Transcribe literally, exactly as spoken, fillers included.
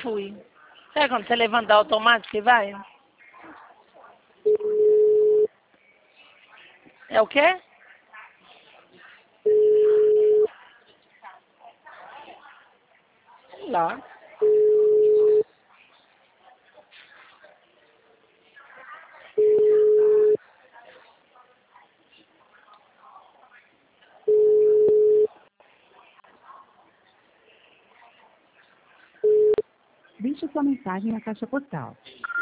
Fui. Sabe quando você levanta automático e vai? É o quê? Sei lá. Deixe sua mensagem na caixa postal.